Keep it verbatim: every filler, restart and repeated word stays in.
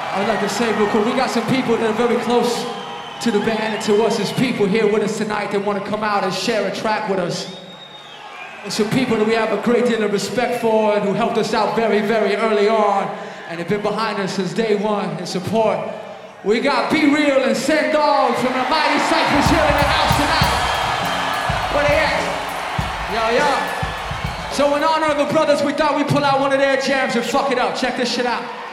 I'd like to say real quick, we got some people that are very close to the band and to us as people here with us tonight that want to come out and share a track with us. And some people that we have a great deal of respect for and who helped us out very, very early on and have been behind us since day one in support. We got Be Real and Send Dog from the Mighty Cypress here in the house tonight. Where they at? Yo, yo. So in honor of the brothers, we thought we'd pull out one of their jams and fuck it up. Check this shit out.